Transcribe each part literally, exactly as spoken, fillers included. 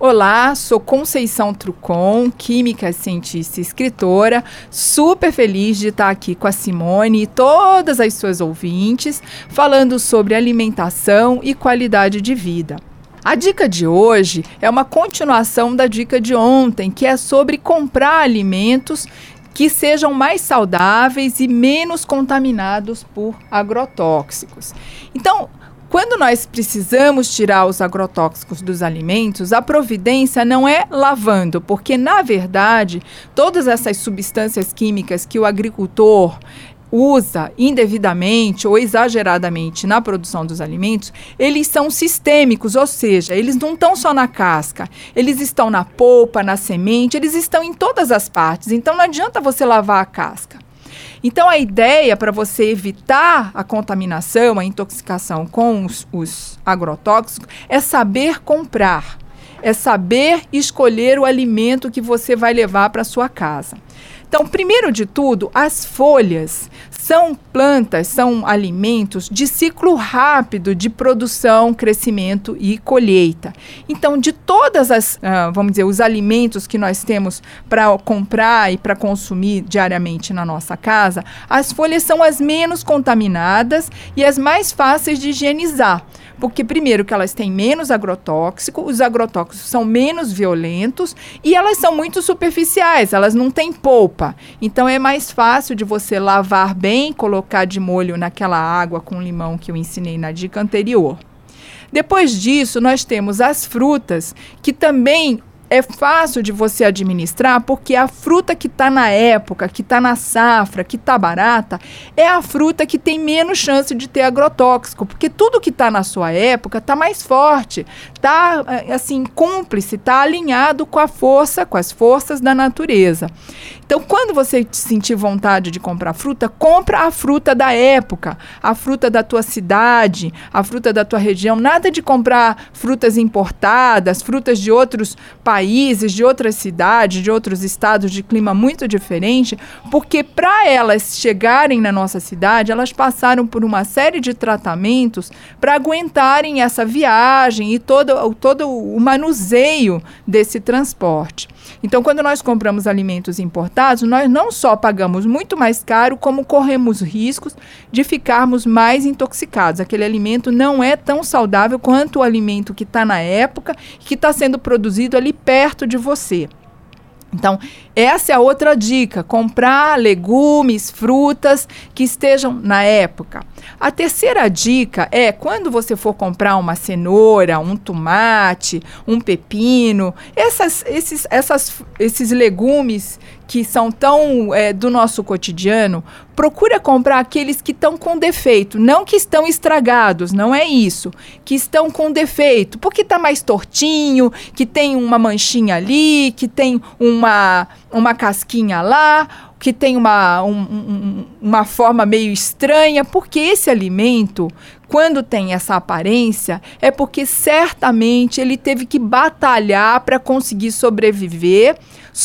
Olá, sou Conceição Trucon, química, cientista e escritora, super feliz de estar aqui com a Simone e todas as suas ouvintes, falando sobre alimentação e qualidade de vida. A dica de hoje é uma continuação da dica de ontem, que é sobre comprar alimentos que sejam mais saudáveis e menos contaminados por agrotóxicos. Então, quando nós precisamos tirar os agrotóxicos dos alimentos, a providência não é lavando, porque, na verdade, todas essas substâncias químicas que o agricultor usa indevidamente ou exageradamente na produção dos alimentos, eles são sistêmicos, ou seja, eles não estão só na casca, eles estão na polpa, na semente, eles estão em todas as partes, então não adianta você lavar a casca. Então, a ideia para você evitar a contaminação, a intoxicação com os, os agrotóxicos, é saber comprar, é saber escolher o alimento que você vai levar para sua casa. Então, primeiro de tudo, as folhas são plantas, são alimentos de ciclo rápido de produção, crescimento e colheita. Então, de todas as, uh, vamos dizer, os alimentos que nós temos para comprar e para consumir diariamente na nossa casa, as folhas são as menos contaminadas e as mais fáceis de higienizar. Porque, primeiro, que elas têm menos agrotóxico, os agrotóxicos são menos violentos e elas são muito superficiais, elas não têm polpa. Então, é mais fácil de você lavar bem, colocar de molho naquela água com limão que eu ensinei na dica anterior. Depois disso, nós temos as frutas, que também é fácil de você administrar, porque a fruta que está na época, que está na safra, que está barata, é a fruta que tem menos chance de ter agrotóxico, porque tudo que está na sua época está mais forte, está assim, cúmplice, está alinhado com a força, com as forças da natureza. Então, quando você sentir vontade de comprar fruta, compra a fruta da época, a fruta da tua cidade, a fruta da tua região, nada de comprar frutas importadas, frutas de outros países, de outras cidades, de outros estados de clima muito diferente, porque para elas chegarem na nossa cidade, elas passaram por uma série de tratamentos para aguentarem essa viagem e todo, todo o manuseio desse transporte. Então, quando nós compramos alimentos importados, nós não só pagamos muito mais caro, como corremos riscos de ficarmos mais intoxicados. Aquele alimento não é tão saudável quanto o alimento que está na época, que está sendo produzido ali perto de você. Então, essa é a outra dica, comprar legumes, frutas que estejam na época. A terceira dica é, quando você for comprar uma cenoura, um tomate, um pepino, essas, esses, essas, esses legumes que são tão é, do nosso cotidiano, procura comprar aqueles que estão com defeito, não que estão estragados, não é isso, que estão com defeito, porque está mais tortinho, que tem uma manchinha ali, que tem uma, uma casquinha lá, que tem uma, um, um, uma forma meio estranha, porque esse alimento, quando tem essa aparência, é porque certamente ele teve que batalhar para conseguir sobreviver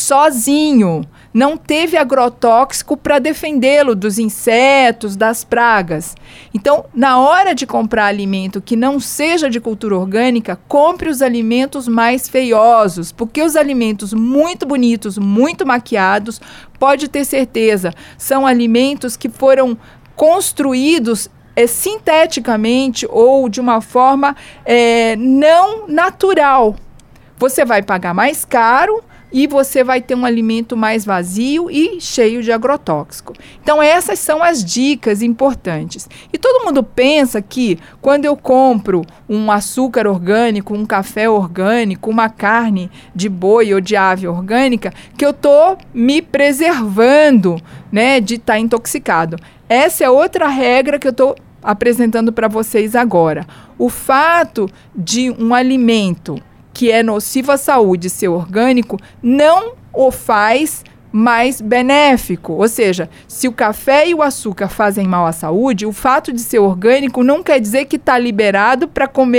sozinho. Não teve agrotóxico para defendê-lo dos insetos, das pragas. Então, na hora de comprar alimento que não seja de cultura orgânica, compre os alimentos mais feiosos, porque os alimentos muito bonitos, muito maquiados, pode ter certeza, são alimentos que foram construídos é, sinteticamente ou de uma forma é, não natural. Você vai pagar mais caro e você vai ter um alimento mais vazio e cheio de agrotóxico. Então, essas são as dicas importantes. E todo mundo pensa que quando eu compro um açúcar orgânico, um café orgânico, uma carne de boi ou de ave orgânica, que eu estou me preservando, né, de estar intoxicado. Essa é outra regra que eu estou apresentando para vocês agora. O fato de um alimento que é nocivo à saúde ser orgânico, não o faz mais benéfico. Ou seja, se o café e o açúcar fazem mal à saúde, o fato de ser orgânico não quer dizer que está liberado para comer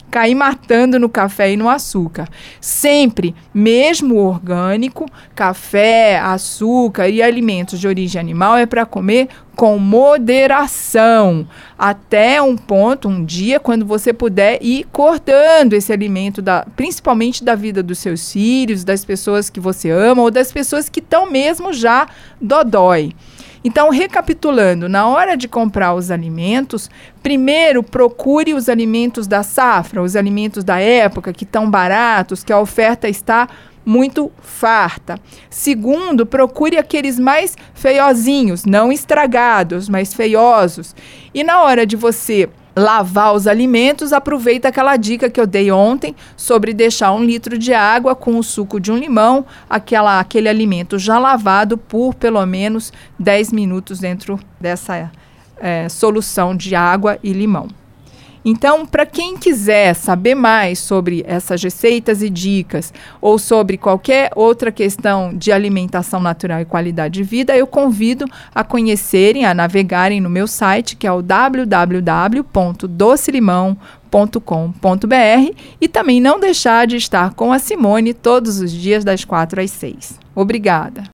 cair matando no café e no açúcar. Sempre, mesmo orgânico, café, açúcar e alimentos de origem animal é para comer com moderação, até um ponto, um dia, quando você puder ir cortando esse alimento, da, principalmente da vida dos seus filhos, das pessoas que você ama ou das pessoas que estão mesmo já dodói. Então, recapitulando, na hora de comprar os alimentos, primeiro procure os alimentos da safra, os alimentos da época que estão baratos, que a oferta está muito farta. Segundo, procure aqueles mais feiozinhos, não estragados, mas feiosos. E na hora de você lavar os alimentos, aproveita aquela dica que eu dei ontem sobre deixar um litro de água com o suco de um limão, aquela, aquele alimento já lavado por pelo menos dez minutos dentro dessa é, solução de água e limão. Então, para quem quiser saber mais sobre essas receitas e dicas ou sobre qualquer outra questão de alimentação natural e qualidade de vida, eu convido a conhecerem, a navegarem no meu site, que é o w w w ponto doce limão ponto com ponto b r, e também não deixar de estar com a Simone todos os dias das quatro às seis. Obrigada!